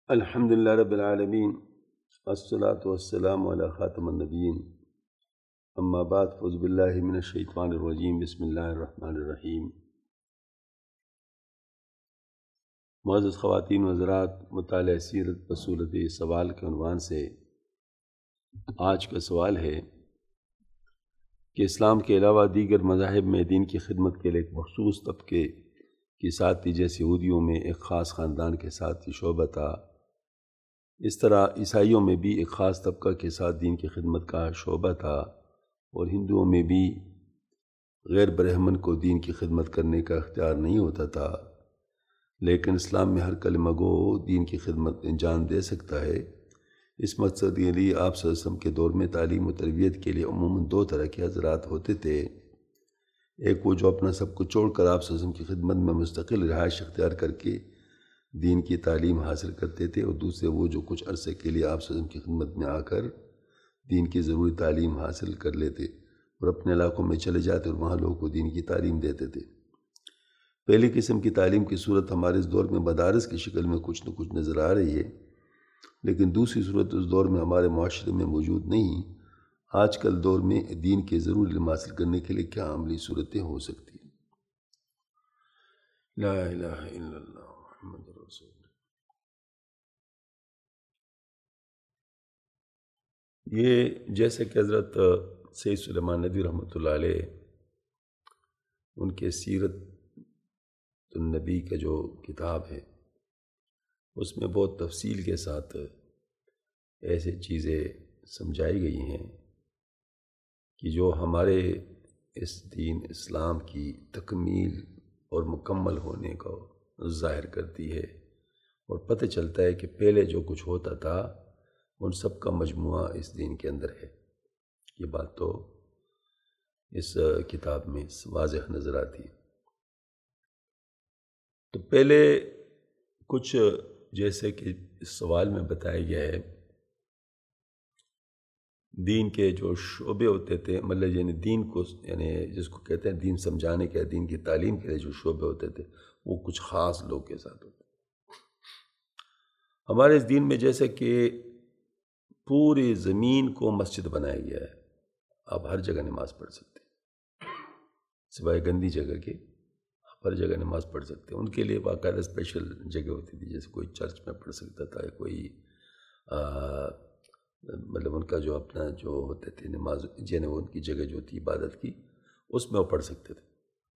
الحمد للہ رب العالمین والصلاة والسلام علی خاتم النبیین اما بعد فاعوذ باللہ من الشیطان الرجیم بسم اللہ الرحمن الرحیم۔ معزز خواتین و حضرات، مطالعہ سیرت بصورت سوال کے عنوان سے آج کا سوال ہے کہ اسلام کے علاوہ دیگر مذاہب میں دین کی خدمت کے لیے ایک مخصوص طبقے کی ساتھی جیسے یہودیوں میں ایک خاص خاندان کے ساتھ شعبہ تھا، اس طرح عیسائیوں میں بھی ایک خاص طبقہ کے ساتھ دین کی خدمت کا شعبہ تھا، اور ہندوؤں میں بھی غیر برہمن کو دین کی خدمت کرنے کا اختیار نہیں ہوتا تھا، لیکن اسلام میں ہر کلمہ گو دین کی خدمت انجام دے سکتا ہے۔ اس مقصد کے لیے آپ صلی اللہ علیہ وسلم کے دور میں تعلیم و تربیت کے لیے عموماً دو طرح کے حضرات ہوتے تھے، ایک وہ جو اپنا سب کچھ چھوڑ کر آپ صلی اللہ علیہ وسلم کی خدمت میں مستقل رہائش اختیار کر کے دین کی تعلیم حاصل کرتے تھے، اور دوسرے وہ جو کچھ عرصے کے لیے آپ صلی اللہ علیہ وسلم کی خدمت میں آ کر دین کی ضروری تعلیم حاصل کر لیتے اور اپنے علاقوں میں چلے جاتے اور وہاں لوگوں کو دین کی تعلیم دیتے تھے۔ پہلی قسم کی تعلیم کی صورت ہمارے اس دور میں مدارس کی شکل میں کچھ نہ کچھ نظر آ رہی ہے، لیکن دوسری صورت اس دور میں ہمارے معاشرے میں موجود نہیں۔ آج کل دور میں دین کے ضروری علم حاصل کرنے کے لیے کیا عملی صورتیں ہو سکتی ہیں؟ لا الہ الا اللہ محمد رسول اللہ۔ یہ جیسے کہ حضرت سید سلیمان ندوی رحمۃ اللہ علیہ ان کے سیرت النبی کا جو کتاب ہے اس میں بہت تفصیل کے ساتھ ایسے چیزیں سمجھائی گئی ہیں کہ جو ہمارے اس دین اسلام کی تکمیل اور مکمل ہونے کو ظاہر کرتی ہے، اور پتہ چلتا ہے کہ پہلے جو کچھ ہوتا تھا ان سب کا مجموعہ اس دین کے اندر ہے۔ یہ بات تو اس کتاب میں واضح نظر آتی ہے۔ تو پہلے کچھ جیسے کہ اس سوال میں بتایا گیا ہے، دین کے جو شعبے ہوتے تھے، مطلب یعنی دین کو، یعنی جس کو کہتے ہیں دین سمجھانے کے، دین کی تعلیم کے لیے جو شعبے ہوتے تھے وہ کچھ خاص لوگ کے ساتھ ہوتے تھے۔ ہمارے اس دین میں جیسے کہ پوری زمین کو مسجد بنایا گیا ہے، آپ ہر جگہ نماز پڑھ سکتے ہیں، سوائے گندی جگہ کے آپ ہر جگہ نماز پڑھ سکتے ہیں۔ ان کے لیے باقاعدہ اسپیشل جگہ ہوتی تھی، جیسے کوئی چرچ میں پڑھ سکتا تھا، یا کوئی مطلب ان کا جو اپنا جو ہوتے تھے نماز، یعنی ان کی جگہ جو تھی عبادت کی، اس میں وہ پڑھ سکتے تھے۔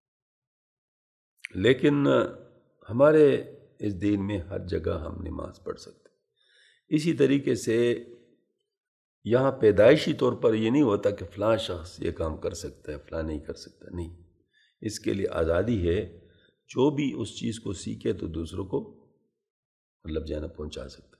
لیکن ہمارے اس دین میں ہر جگہ ہم نماز پڑھ سکتے ہیں۔ اسی طریقے سے یہاں پیدائشی طور پر یہ نہیں ہوتا کہ فلاں شخص یہ کام کر سکتا ہے فلاں نہیں کر سکتا، نہیں، اس کے لیے آزادی ہے، جو بھی اس چیز کو سیکھے تو دوسروں کو مطلب جانا پہنچا سکتا ہے۔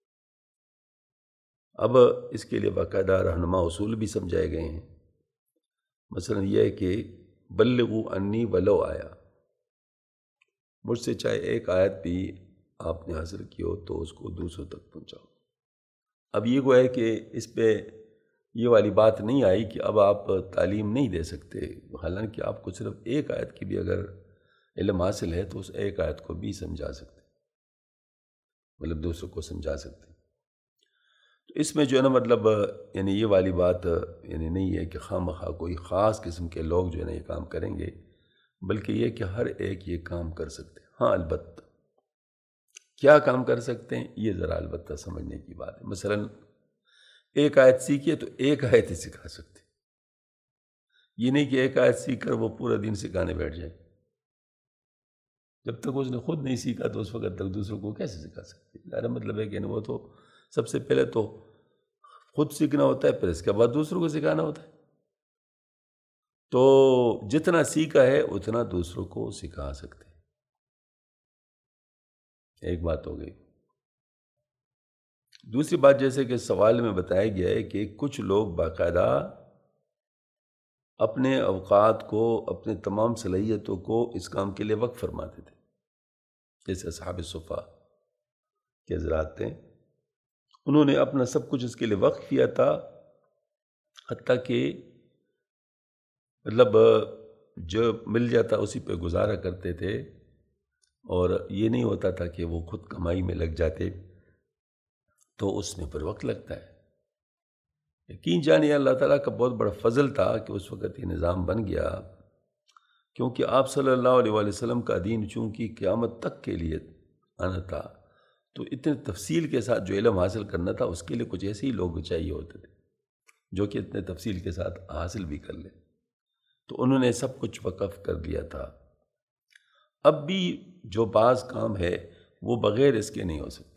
اب اس کے لیے باقاعدہ رہنما اصول بھی سمجھائے گئے ہیں، مثلا یہ ہے کہ بلغوا انی ولو آیا، مجھ سے چاہے ایک آیت بھی آپ نے حاصل کی ہو تو اس کو دوسروں تک پہنچاؤ۔ اب یہ گویا ہے کہ اس پہ یہ والی بات نہیں آئی کہ اب آپ تعلیم نہیں دے سکتے، حالانکہ آپ کو صرف ایک آیت کی بھی اگر علم حاصل ہے تو اس ایک آیت کو بھی سمجھا سکتے، مطلب دوسروں کو سمجھا سکتے۔ تو اس میں جو ہے نا مطلب یعنی یہ والی بات یعنی نہیں ہے کہ خواہ مخواہ کوئی خاص قسم کے لوگ جو ہے نا یہ کام کریں گے، بلکہ یہ کہ ہر ایک یہ کام کر سکتے ہیں۔ ہاں البتہ کیا کام کر سکتے ہیں یہ ذرا البتہ سمجھنے کی بات ہے۔ مثلا ایک آیت سیکھیے تو ایک آیت ہی سکھا سکتے، یہ نہیں کہ ایک آیت سیکھ کر وہ پورا دن سکھانے بیٹھ جائے۔ جب تک اس نے خود نہیں سیکھا تو اس وقت تک دوسروں کو کیسے سکھا سکتے؟ میرا مطلب ہے کہ وہ تو سب سے پہلے تو خود سیکھنا ہوتا ہے، پھر اس کے بعد دوسروں کو سکھانا ہوتا ہے۔ تو جتنا سیکھا ہے اتنا دوسروں کو سکھا سکتے ہیں۔ ایک بات ہو گئی۔ دوسری بات جیسے کہ سوال میں بتایا گیا ہے کہ کچھ لوگ باقاعدہ اپنے اوقات کو، اپنے تمام صلاحیتوں کو اس کام کے لیے وقف فرماتے تھے، جیسے اصحاب صفا کے حضرات تھے، انہوں نے اپنا سب کچھ اس کے لیے وقف کیا تھا، حتیٰ کہ مطلب جو مل جاتا اسی پہ گزارا کرتے تھے، اور یہ نہیں ہوتا تھا کہ وہ خود کمائی میں لگ جاتے تو اس میں پر وقت لگتا ہے۔ یقین جانیے اللہ تعالیٰ کا بہت بڑا فضل تھا کہ اس وقت یہ نظام بن گیا، کیونکہ آپ صلی اللہ علیہ وآلہ وسلم کا دین چونکہ قیامت تک کے لیے آنا تھا، تو اتنے تفصیل کے ساتھ جو علم حاصل کرنا تھا اس کے لیے کچھ ایسے ہی لوگ چاہیے ہوتے تھے جو کہ اتنے تفصیل کے ساتھ حاصل بھی کر لیں، تو انہوں نے سب کچھ وقف کر دیا تھا۔ اب بھی جو بعض کام ہے وہ بغیر اس کے نہیں ہو سکتے،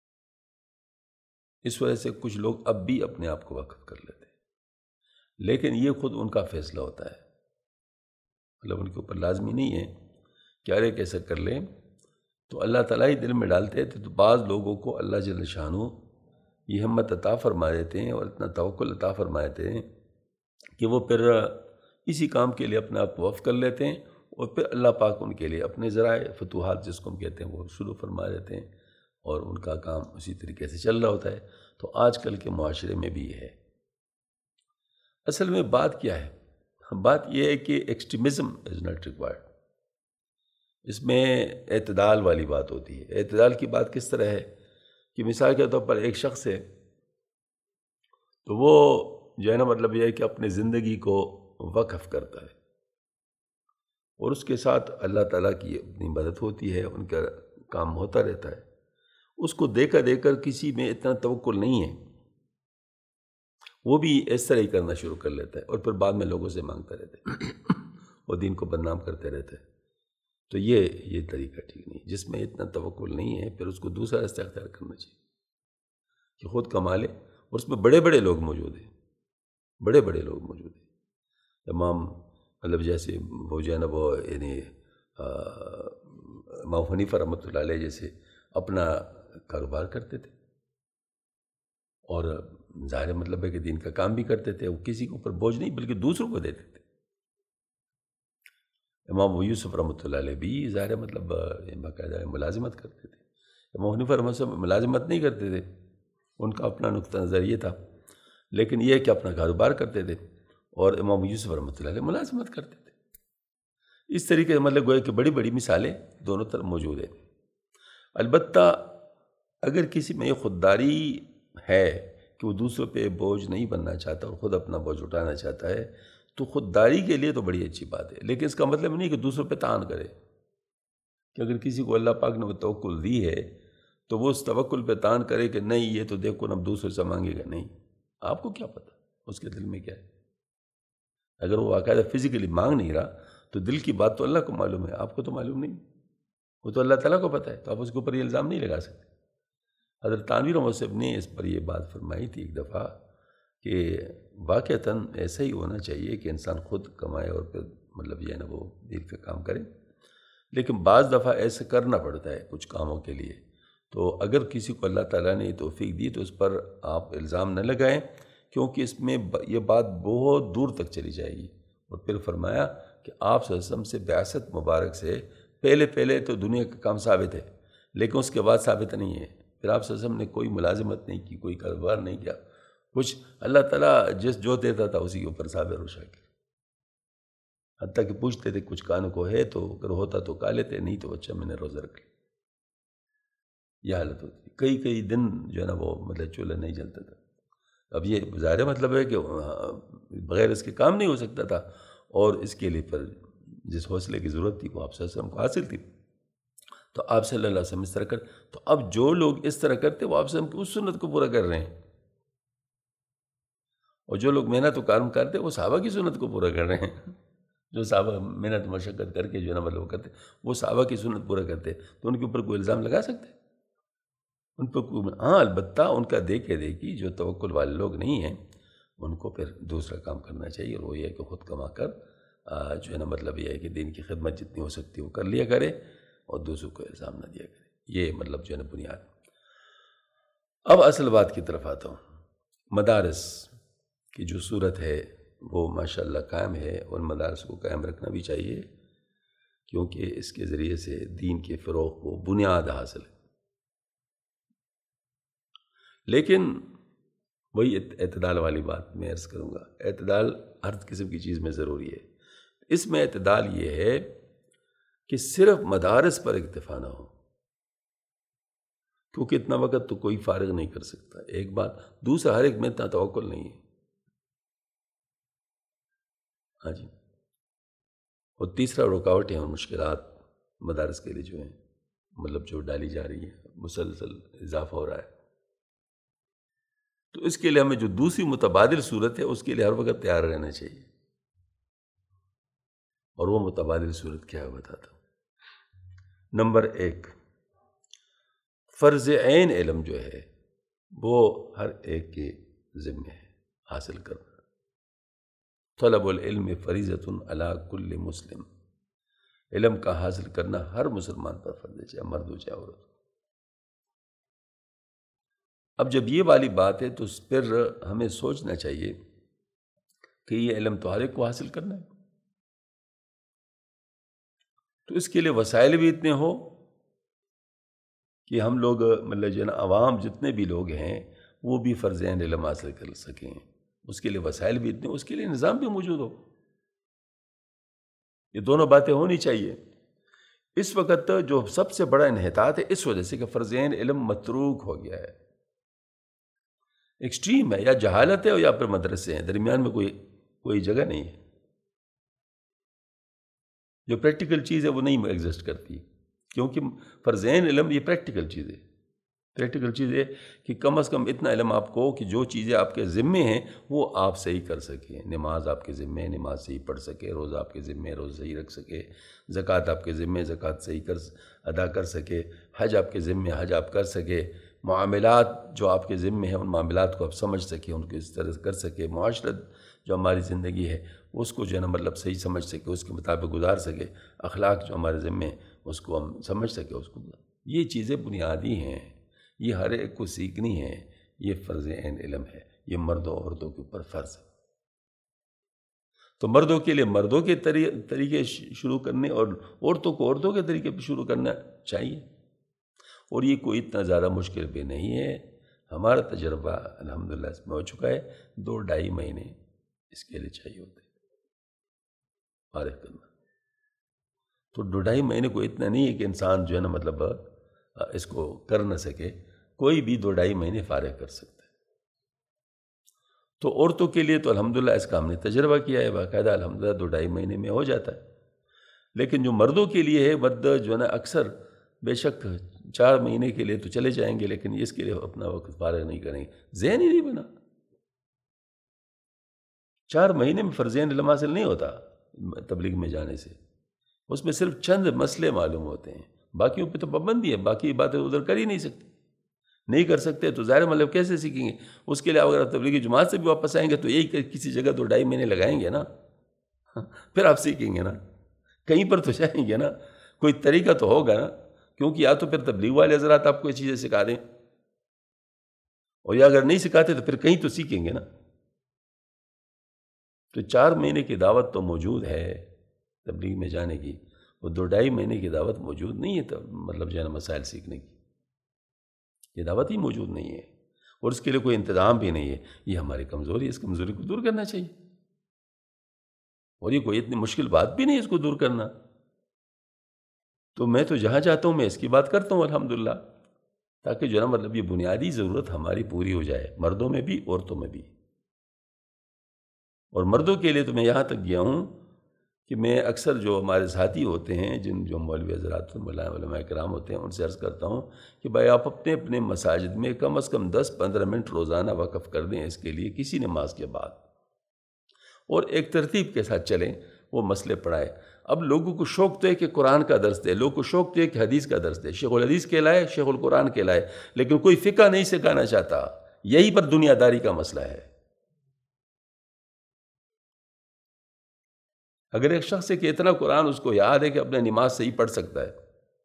اس وجہ سے کچھ لوگ اب بھی اپنے آپ کو وقف کر لیتے ہیں، لیکن یہ خود ان کا فیصلہ ہوتا ہے، مطلب ان کے اوپر لازمی نہیں ہے کہ ارے کیسے کر لیں، تو اللہ تعالیٰ ہی دل میں ڈالتے تھے۔ تو بعض لوگوں کو اللہ جل شانہ یہ ہمت عطا فرما دیتے ہیں اور اتنا توکل عطا فرما دیتے ہیں کہ وہ پھر اسی کام کے لیے اپنے آپ کو وقف کر لیتے ہیں، اور پھر اللہ پاک ان کے لیے اپنے ذرائع فتوحات جس کو ہم کہتے ہیں وہ شروع فرما دیتے ہیں، اور ان کا کام اسی طریقے سے چل رہا ہوتا ہے۔ تو آج کل کے معاشرے میں بھی یہ ہے۔ اصل میں بات کیا ہے؟ بات یہ ہے کہ ایکسٹریمزم از ناٹ ریکوائرڈ، اس میں اعتدال والی بات ہوتی ہے۔ اعتدال کی بات کس طرح ہے کہ مثال کے طور پر ایک شخص ہے تو وہ جو ہے نا مطلب یہ ہے کہ اپنے زندگی کو وقف کرتا ہے، اور اس کے ساتھ اللہ تعالیٰ کی اپنی مدد ہوتی ہے، ان کا کام ہوتا رہتا ہے۔ اس کو دیکھا کسی میں اتنا توکل نہیں ہے، وہ بھی اس طرح ہی کرنا شروع کر لیتا ہے، اور پھر بعد میں لوگوں سے مانگتا رہتا ہے اور دین کو بدنام کرتے رہتا ہے۔ تو یہ طریقہ ٹھیک نہیں، جس میں اتنا توکل نہیں ہے پھر اس کو دوسرا راستہ اختیار کرنا چاہیے کہ خود کما لے، اور اس میں بڑے بڑے لوگ موجود ہیں، بڑے بڑے لوگ موجود ہیں، تمام مطلب جیسے وہ جو ہے نا وہ یعنی امام حنیفہ رحمۃ اللہ علیہ جیسے اپنا کاروبار کرتے تھے، اور ظاہر مطلب ہے کہ دین کا کام بھی کرتے تھے، وہ کسی کے اوپر بوجھ نہیں بلکہ دوسروں کو دیتے تھے۔ امام ابو یوسف رحمۃ اللہ علیہ بھی ظاہر مطلب باقاعدہ ملازمت کرتے تھے۔ امام حنیفہ رحمۃ اللہ ملازمت نہیں کرتے تھے، ان کا اپنا نقطہ نظر یہ تھا، لیکن یہ کہ اپنا کاروبار کرتے تھے، اور امام ابو یوسف رحمۃ اللہ علیہ ملازمت کرتے تھے۔ اس طریقے سے مطلب گویا کہ بڑی بڑی مثالیں دونوں طرف موجود ہیں۔ البتہ اگر کسی میں یہ خودداری ہے کہ وہ دوسروں پہ بوجھ نہیں بننا چاہتا اور خود اپنا بوجھ اٹھانا چاہتا ہے، تو خودداری کے لیے تو بڑی اچھی بات ہے، لیکن اس کا مطلب نہیں کہ دوسروں پہ تعان کرے، کہ اگر کسی کو اللہ پاک نے وہ توکل دی ہے تو وہ اس توکل پہ تعان کرے کہ نہیں یہ تو دیکھو اب دوسروں سے مانگے گا۔ نہیں، آپ کو کیا پتہ اس کے دل میں کیا ہے؟ اگر وہ باقاعدہ فزیکلی مانگ نہیں رہا تو دل کی بات تو اللہ کو معلوم ہے، آپ کو تو معلوم نہیں، وہ تو اللہ تعالیٰ کو پتہ ہے، تو آپ اس کے اوپر یہ الزام نہیں لگا سکتے۔ حضرت تانوی رحمۃ اللہ نے اس پر یہ بات فرمائی تھی ایک دفعہ کہ واقعتاً ایسا ہی ہونا چاہیے کہ انسان خود کمائے اور پھر مطلب یہ ہے نا وہ دین کا کام کرے، لیکن بعض دفعہ ایسا کرنا پڑتا ہے کچھ کاموں کے لیے۔ تو اگر کسی کو اللہ تعالیٰ نے توفیق دی تو اس پر آپ الزام نہ لگائیں، کیونکہ اس میں یہ بات بہت دور تک چلی جائے گی۔ اور پھر فرمایا کہ آپ صلی اللہ علیہ وسلم سے بعثت مبارک سے پہلے تو دنیا کا کام ثابت ہے، لیکن اس کے بعد ثابت نہیں ہے۔ پھر آپ صلی اللہ علیہ وسلم نے کوئی ملازمت نہیں کی، کوئی کاروبار نہیں کیا، کچھ اللہ تعالیٰ جو دیتا تھا اسی کے اوپر صابر اور شاکر، حتیٰ کہ پوچھتے تھے کچھ کانوں کو ہے تو اگر ہوتا تو کھا لیتے، نہیں تو اچھا میں نے روزہ رکھ لیا۔ یہ حالت ہوتی، کئی دن جو ہے نا وہ مطلب چولہا نہیں جلتا تھا۔ اب یہ ظاہر مطلب ہے کہ بغیر اس کے کام نہیں ہو سکتا تھا، اور اس کے لیے پر جس حوصلے کی ضرورت تھی وہ آپ صلی اللہ علیہ وسلم کو حاصل تھی، تو آپ صلی اللہ علیہ وسلم اس طرح کر۔ تو اب جو لوگ اس طرح کرتے وہ آپ صلی اللہ علیہ وسلم کی اس سنت کو پورا کر رہے ہیں، اور جو لوگ محنت و کام کرتے وہ صحابہ کی سنت کو پورا کر رہے ہیں۔ جو صحابہ محنت مشقت کر کے جو ہے نا مطلب کرتے وہ صحابہ کی سنت پورا کرتے، تو ان کے اوپر کوئی الزام لگا سکتے؟ ان پر کوئی ہاں، البتہ ان کا دیکھی جو توکل والے لوگ نہیں ہیں ان کو پھر دوسرا کام کرنا چاہیے، اور وہ یہ ہے کہ خود کما کر جو ہے نا مطلب یہ ہے کہ دین کی خدمت جتنی ہو سکتی ہے وہ کر لیا کرے، اور دوسروں کو الزام نہ دیا کرے۔ یہ مطلب جو ہے نا بنیاد۔ اب اصل بات کی طرف آتا ہوں۔ مدارس کی جو صورت ہے وہ ماشاءاللہ قائم ہے، اور مدارس کو قائم رکھنا بھی چاہیے، کیونکہ اس کے ذریعے سے دین کے فروغ کو بنیاد حاصل ہے۔ لیکن وہی اعتدال والی بات میں عرض کروں گا، اعتدال ہر قسم کی چیز میں ضروری ہے۔ اس میں اعتدال یہ ہے کہ صرف مدارس پر اکتفا نہ ہو، کیونکہ اتنا وقت تو کوئی فارغ نہیں کر سکتا، ایک بات۔ دوسرا، ہر ایک میں اتنا توکل نہیں ہے۔ ہاں جی۔ اور تیسرا، رکاوٹیں اور مشکلات مدارس کے لیے جو ہیں، مطلب جو ڈالی جا رہی ہیں، مسلسل اضافہ ہو رہا ہے، تو اس کے لیے ہمیں جو دوسری متبادل صورت ہے اس کے لیے ہر وقت تیار رہنا چاہیے۔ اور وہ متبادل صورت کیا ہے بتاتا ہوں۔ نمبر 1، فرض عین علم جو ہے وہ ہر ایک کے ذمہ ہے حاصل کرنا۔ طلب العلم فریضۃ علی کل مسلم، علم کا حاصل کرنا ہر مسلمان پر فرض ہے، چاہے مرد ہو چاہے عورت ہو۔ اب جب یہ والی بات ہے تو پھر ہمیں سوچنا چاہیے کہ یہ علم تو ہر ایک کو حاصل کرنا ہے، تو اس کے لیے وسائل بھی اتنے ہو کہ ہم لوگ مطلب جو ہے نا عوام جتنے بھی لوگ ہیں وہ بھی فرض عین علم حاصل کر سکیں، اس کے لیے وسائل بھی اتنے، اس کے لیے نظام بھی موجود ہو۔ یہ دونوں باتیں ہونی چاہیے۔ اس وقت جو سب سے بڑا انحطاط ہے اس وجہ سے کہ فرض عین علم متروک ہو گیا ہے، ایکسٹریم ہے، یا جہالت ہے یا پھر مدرسے ہیں، درمیان میں کوئی جگہ نہیں ہے۔ جو پریکٹیکل چیز ہے وہ نہیں ایگزسٹ کرتی، کیونکہ فرض عین علم یہ پریکٹیکل چیز ہے۔ پریکٹیکل چیز ہے کہ کم از کم اتنا علم آپ کو کہ جو چیزیں آپ کے ذمے ہیں وہ آپ صحیح کر سکیں۔ نماز آپ کے ذمے ہے، نماز صحیح پڑھ سکے، روزہ آپ کے ذمے ہے، روزہ صحیح رکھ سکے، زکوٰۃ آپ کے ذمے ہے، زکوٰۃ صحیح ادا کر سکے، حج آپ کے ذمے ہے، حج آپ کر سکے، معاملات جو آپ کے ذمے ہیں ان معاملات کو آپ سمجھ سکیں، ان کو اس طرح کر سکے، معاشرت جو ہماری زندگی ہے اس کو جو ہے نا مطلب صحیح سمجھ سکے، اس کے مطابق گزار سکے، اخلاق جو ہمارے ذمے ہیں اس کو ہم سمجھ سکے، اس کو یہ چیزیں بنیادی ہیں، یہ ہر ایک کو سیکھنی ہے، یہ فرض عین علم ہے، یہ مردوں عورتوں کے اوپر فرض ہے۔ تو مردوں کے لیے مردوں کے طریقے شروع کرنے اور عورتوں کو عورتوں کے طریقے پہ شروع کرنا چاہیے، اور یہ کوئی اتنا زیادہ مشکل بھی نہیں ہے۔ ہمارا تجربہ الحمدللہ اس میں ہو چکا ہے، 2-2.5 مہینے اس کے لیے چاہیے ہوتے فارغ کرنا۔ تو 2-2.5 مہینے کو اتنا نہیں ہے کہ انسان جو ہے نا مطلب اس کو کر نہ سکے، کوئی بھی 2-2.5 مہینے فارغ کر سکتا ہے۔ تو عورتوں کے لیے تو الحمدللہ اس کا ہم نے تجربہ کیا ہے، باقاعدہ الحمدللہ 2-2.5 مہینے میں ہو جاتا ہے۔ لیکن جو مردوں کے لیے ہے، مرد جو ہے نا اکثر بے شک 4 مہینے کے لیے تو چلے جائیں گے، لیکن اس کے لیے اپنا وقت فارغ نہیں کریں گے، ذہن ہی نہیں بنا۔ 4 مہینے میں فرض عین علم حاصل نہیں ہوتا تبلیغ میں جانے سے، اس میں صرف چند مسئلے معلوم ہوتے ہیں، باقیوں پہ تو پابندی ہے، باقی باتیں ادھر کر ہی نہیں سکتے، نہیں کر سکتے تو ظاہر مطلب کیسے سیکھیں گے؟ اس کے لیے اگر آپ تبلیغی جماعت سے بھی واپس آئیں گے تو یہی کسی جگہ 2-2.5 مہینے لگائیں گے نا، پھر آپ سیکھیں گے نا، کہیں پر تو جائیں گے نا، کوئی طریقہ تو ہوگا نا، کیونکہ یا تو پھر تبلیغ والے حضرات آپ کو یہ چیزیں سکھا دیں، اور یا اگر نہیں سکھاتے تو پھر کہیں تو سیکھیں گے نا۔ تو 4 مہینے کی دعوت تو موجود ہے تبلیغ میں جانے کی، وہ 2-2.5 مہینے کی دعوت موجود نہیں ہے، مطلب جو ہے نا مسائل سیکھنے کی یہ دعوت ہی موجود نہیں ہے، اور اس کے لیے کوئی انتظام بھی نہیں ہے۔ یہ ہماری کمزوری ہے، اس کمزوری کو دور کرنا چاہیے، اور یہ کوئی اتنی مشکل بات بھی نہیں ہے اس کو دور کرنا۔ تو میں تو جہاں جاتا ہوں میں اس کی بات کرتا ہوں الحمدللہ، تاکہ جو ہے نا مطلب یہ بنیادی ضرورت ہماری پوری ہو جائے، مردوں میں بھی عورتوں میں بھی۔ اور مردوں کے لیے تو میں یہاں تک گیا ہوں کہ میں اکثر جو ہمارے ساتھی ہوتے ہیں، جو مولوی حضرات علماء کرام ہوتے ہیں، ان سے عرض کرتا ہوں کہ بھائی آپ اپنے اپنے مساجد میں کم از کم 10-15 منٹ روزانہ وقف کر دیں اس کے لیے، کسی نماز کے بعد، اور ایک ترتیب کے ساتھ چلیں، وہ مسئلے پڑھائے۔ اب لوگوں کو شوق تو ہے کہ قرآن کا درس دے، لوگوں کو شوق تو ہے کہ حدیث کا درس دے، شیخ الحدیث کہلائے، شیخ القرآن کہلائے، لیکن کوئی فقہ نہیں سکھانا چاہتا۔ یہی پر دنیا داری کا مسئلہ ہے۔ اگر ایک شخص ہے کہ اتنا قرآن اس کو یاد ہے کہ اپنے نماز صحیح پڑھ سکتا ہے،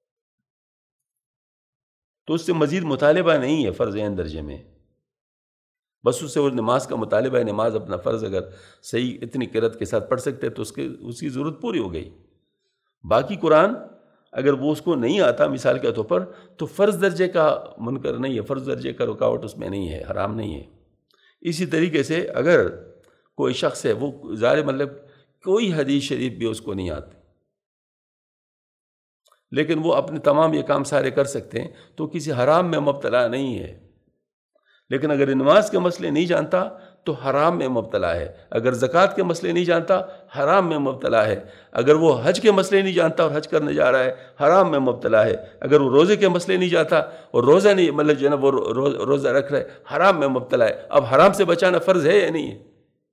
تو اس سے مزید مطالبہ نہیں ہے فرض عین درجے میں، بس اس سے وہ نماز کا مطالبہ ہے، نماز اپنا فرض اگر صحیح اتنی قرأت کے ساتھ پڑھ سکتے تو اس کی ضرورت پوری ہو گئی۔ باقی قرآن اگر وہ اس کو نہیں آتا مثال کے طور پر، تو فرض درجے کا منکر نہیں ہے، فرض درجے کا رکاوٹ اس میں نہیں ہے، حرام نہیں ہے۔ اسی طریقے سے اگر کوئی شخص ہے وہ ظاہر مطلب کوئی حدیث شریف بھی اس کو نہیں آتی، لیکن وہ اپنے تمام یہ کام سارے کر سکتے ہیں تو کسی حرام میں مبتلا نہیں ہے. لیکن اگر نماز کے مسئلے نہیں جانتا تو حرام میں مبتلا ہے. اگر زکوٰۃ کے مسئلے نہیں جانتا حرام میں مبتلا ہے. اگر وہ حج کے مسئلے نہیں جانتا اور حج کرنے جا رہا ہے حرام میں مبتلا ہے. اگر وہ روزے کے مسئلے نہیں جانتا اور روزہ نہیں مطلب جو ہے نا وہ روزہ رکھ رہا ہے حرام میں مبتلا ہے. اب حرام سے بچانا فرض ہے یا نہیں ہے؟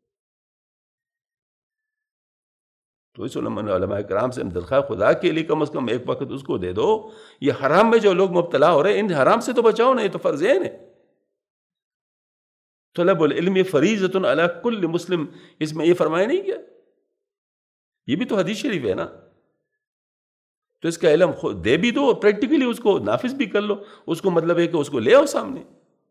تو اس علماء کرام سے درخواست خدا کے لیے کم از کم ایک وقت اس کو دے دو. یہ حرام میں جو لوگ مبتلا ہو رہے ہیں ان حرام سے تو بچاؤ نا، یہ تو فرض ہے نا. طلب العلم فریضۃ علی کل مسلم، اس میں یہ فرمایا نہیں کیا؟ یہ بھی تو حدیث شریف ہے نا. تو اس کا علم خود دے بھی دو اور پریکٹیکلی اس کو نافذ بھی کر لو. اس کو مطلب ہے کہ اس کو لے آؤ سامنے.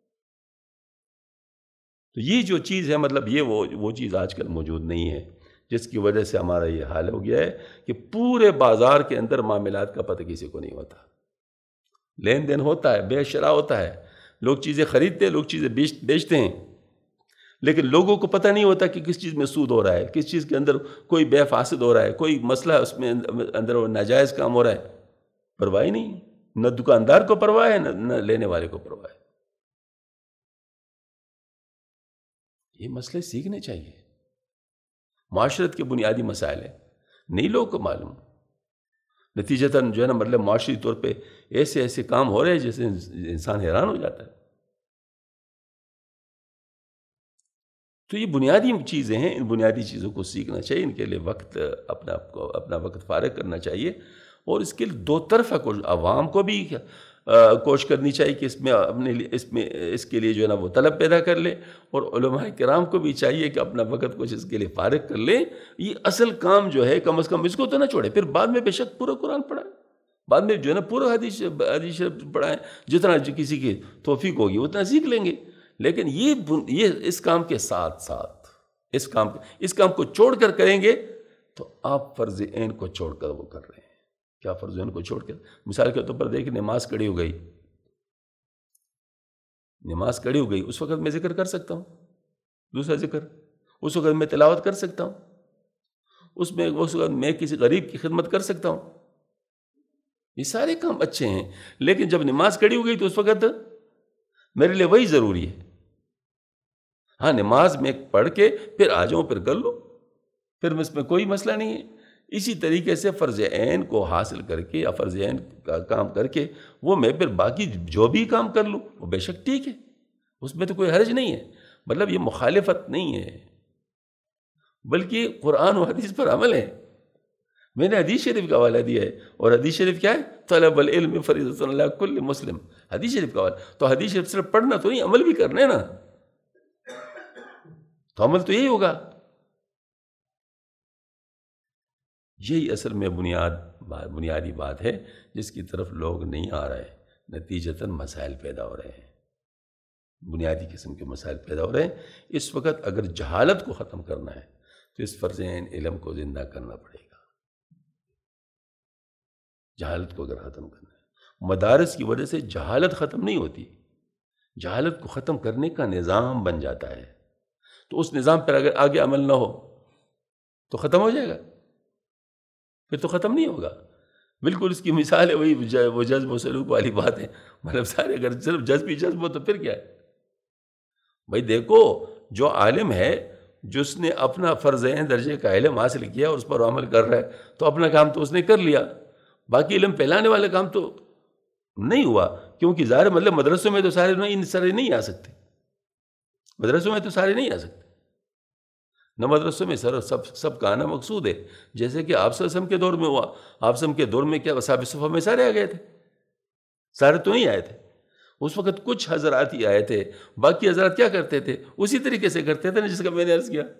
تو یہ جو چیز ہے مطلب یہ وہ چیز آج کل موجود نہیں ہے، جس کی وجہ سے ہمارا یہ حال ہو گیا ہے کہ پورے بازار کے اندر معاملات کا پتہ کسی کو نہیں ہوتا. لین دین ہوتا ہے، بے شرا ہوتا ہے، لوگ چیزیں خریدتے ہیں، لوگ چیزیں بیچتے ہیں، لیکن لوگوں کو پتہ نہیں ہوتا کہ کس چیز میں سود ہو رہا ہے، کس چیز کے اندر کوئی بے فاسد ہو رہا ہے، کوئی مسئلہ اس میں اندر ناجائز کام ہو رہا ہے. پرواہ نہیں، نہ دکاندار کو پرواہ ہے نہ لینے والے کو پرواہ ہے. یہ مسئلے سیکھنے چاہیے. معاشرت کے بنیادی مسائل ہیں، نہیں لوگوں کو معلوم. نتیجتاً جو ہے نا مطلب معاشرتی طور پہ ایسے کام ہو رہے ہیں جیسے انسان حیران ہو جاتا ہے. تو یہ بنیادی چیزیں ہیں، ان بنیادی چیزوں کو سیکھنا چاہیے. ان کے لیے اپنا وقت فارغ کرنا چاہیے. اور اس کے لیے دو طرفہ عوام کو بھی کوشش کرنی چاہیے کہ اس کے لیے جو ہے نا وہ طلب پیدا کر لے، اور علماء کرام کو بھی چاہیے کہ اپنا وقت کچھ اس کے لیے فارغ کر لیں. یہ اصل کام جو ہے کم از کم اس کو تو نہ چھوڑے. پھر بعد میں بے شک پورا قرآن پڑھائیں، بعد میں جو ہے نا پورا حدیث شریف پڑھائیں. جتنا کسی کی توفیق ہوگی اتنا سیکھ لیں گے. لیکن یہ اس کام کے ساتھ ساتھ اس کام کو چھوڑ کر کریں گے تو آپ فرض عین کو چھوڑ کر وہ کر رہے ہیں. کیا فرض عین کو چھوڑ کر؟ مثال کے طور پر دیکھیں، نماز کھڑی ہو گئی، اس وقت میں ذکر کر سکتا ہوں، دوسرا ذکر اس وقت میں تلاوت کر سکتا ہوں، اس وقت میں کسی غریب کی خدمت کر سکتا ہوں. یہ سارے کام اچھے ہیں. لیکن جب نماز کھڑی ہو گئی تو اس وقت میرے لیے وہی ضروری ہے. ہاں نماز میں پڑھ کے پھر آ جاؤں، پھر کر لو، پھر اس میں کوئی مسئلہ نہیں ہے. اسی طریقے سے فرض عین کو حاصل کر کے یا فرض عین کا کام کر کے وہ میں پھر باقی جو بھی کام کر لوں وہ بے شک ٹھیک ہے، اس میں تو کوئی حرج نہیں ہے. مطلب یہ مخالفت نہیں ہے، بلکہ قرآن و حدیث پر عمل ہے. میں نے حدیث شریف کا حوالہ دیا ہے، اور حدیث شریف کیا ہے؟ طلب العلم فریضۃ علی کل مسلم. حدیث شریف کا حوالہ. تو حدیث شریف صرف پڑھنا تو نہیں، عمل بھی کرنا ہے نا. تو عمل تو یہی ہوگا. یہی اصل میں بنیادی بات ہے جس کی طرف لوگ نہیں آ رہے. نتیجتاً مسائل پیدا ہو رہے ہیں، بنیادی قسم کے مسائل پیدا ہو رہے ہیں. اس وقت اگر جہالت کو ختم کرنا ہے تو اس فرض عین علم کو زندہ کرنا پڑے گا. جہالت کو اگر ختم کرنا ہے، مدارس کی وجہ سے جہالت ختم نہیں ہوتی. جہالت کو ختم کرنے کا نظام بن جاتا ہے. تو اس نظام پر اگر آگے عمل نہ ہو تو ختم ہو جائے گا، پھر تو ختم نہیں ہوگا. بالکل اس کی مثال ہے وہی وہ جذب و سلوک والی بات ہے. مطلب سارے اگر صرف جذب ہو تو پھر کیا ہے بھائی؟ دیکھو جو عالم ہے جس نے اپنا فرض عین درجے کا علم حاصل کیا اور اس پر عمل کر رہا ہے تو اپنا کام تو اس نے کر لیا. باقی علم پھیلانے والا کام تو نہیں ہوا، کیونکہ ظاہر مطلب مدرسوں میں تو سارے نہیں آ سکتے. مدرسوں میں تو سارے نہیں آ سکتے. نہ مدرسوں میں سب کا آنا مقصود ہے. جیسے کہ آپ صلی اللہ علیہ وسلم کے دور میں ہوا. آپ صلی اللہ علیہ وسلم کے دور میں کیا اصحاب صفہ میں سارے آ گئے تھے؟ سارے تو نہیں آئے تھے. اس وقت کچھ حضرات ہی آئے تھے. باقی حضرات کیا کرتے تھے؟ اسی طریقے سے کرتے تھے نا جس کا میں نے عرض کیا.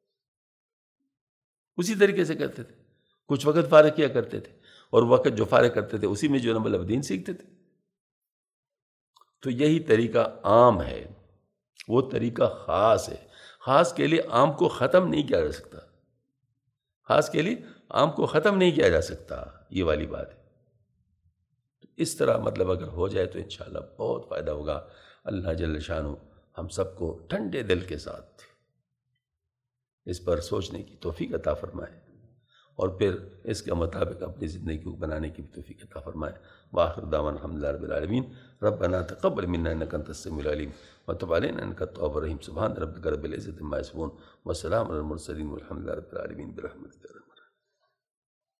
اسی طریقے سے کرتے تھے. کچھ وقت فارغ کیا کرتے تھے اور وقت جو فارغ کرتے تھے اسی میں جو ہے مطلب دین سیکھتے تھے. تو یہی طریقہ عام ہے، وہ طریقہ خاص ہے. خاص کے لیے عام کو ختم نہیں کیا جا سکتا. خاص کے لیے عام کو ختم نہیں کیا جا سکتا. یہ والی بات ہے. اس طرح مطلب اگر ہو جائے تو انشاءاللہ بہت فائدہ ہوگا. اللہ جل شانہ ہم سب کو ٹھنڈے دل کے ساتھ اس پر سوچنے کی توفیق عطا فرمائے اور پھر اس کے مطابق اپنی زندگی کو بنانے کی توفیق عطا فرمائے۔ وآخر دعوانا الحمدللہ رب العالمین۔ ربنا تقبل منا انک انت السمیع العلیم وتب علینا انک التواب الرحیم۔ سبحان ربک رب العزۃ عما یصفون وسلام علی المرسلین والحمدللہ رب العالمین برحمتک۔